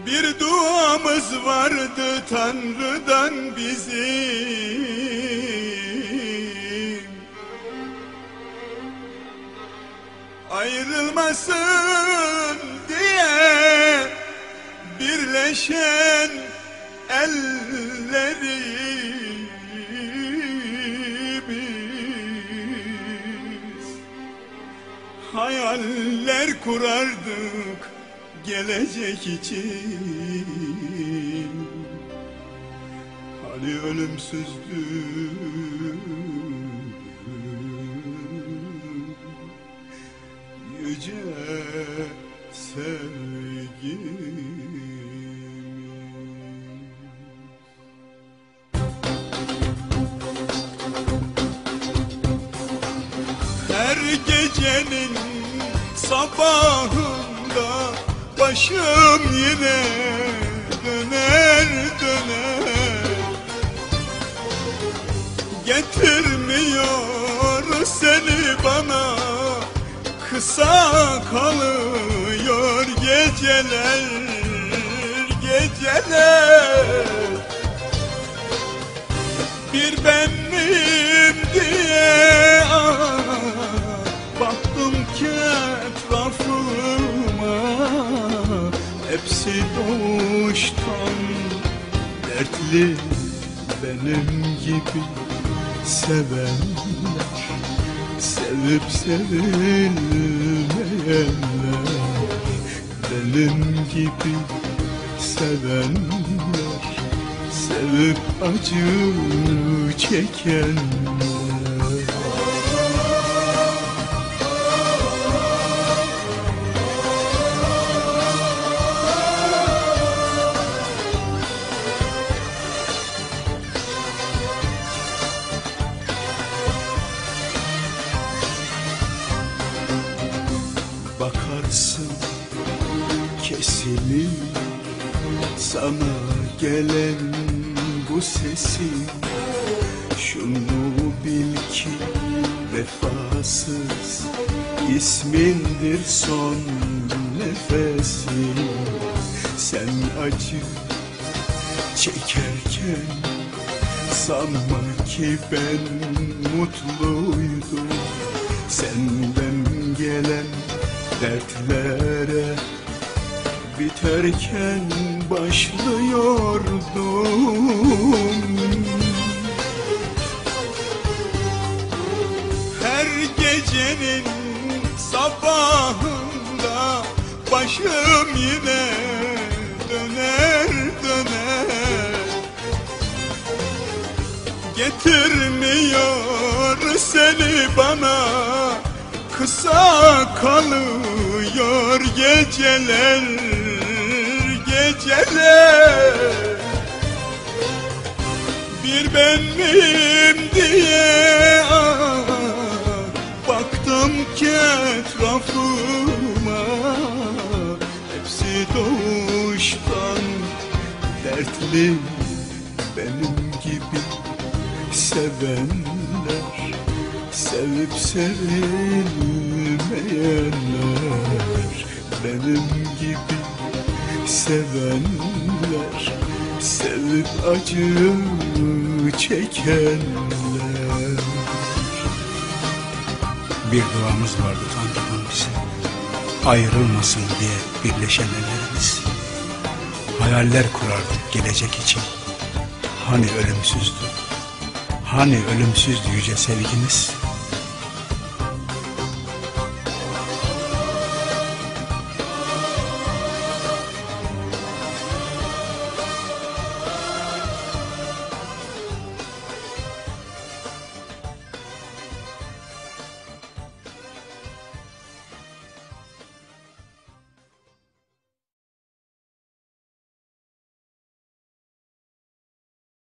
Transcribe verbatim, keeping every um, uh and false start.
Bir duamız vardı Tanrı'dan bizim, ayrılmasın diye birleşen ellerimiz. Hayaller kurardık gelecek için, hani ölümsüzdü yüce sevgimiz. Her gecenin sabahında başım yine döner döner, getirmiyor seni bana, kısa kalıyor geceler geceler. Bir ben miyim diye ah, baktım ki etrafıma, hepsi doğuştan dertli, benim gibi sevenler, sevip sevilmeyenler, benim gibi sevenler, sevip acı çekenler. Bakarsın kesilir sana gelen bu sesi, şunu bil ki vefasız ismindir son nefesi. Sen acı çekerken sanma ki ben mutluydum, senden gelen dertlere biterken başlıyordum. Her gecenin sabahında başım yine döner döner, getirmiyor seni bana, kısa kalıyor geceler geceler. Bir ben miyim diye ah, baktım ki etrafıma, hepsi doğuştan dertli, benim gibi sevenler, sevip sevilmeyenler, benim gibi sevenler, sevip acı çekenler. Bir duamız vardı Tanrı'dan bize, ayrılmasın diye birleşen ellerimiz. Hayaller kurardık gelecek için, hani ölümsüzdü, hani ölümsüzdü yüce sevgimiz.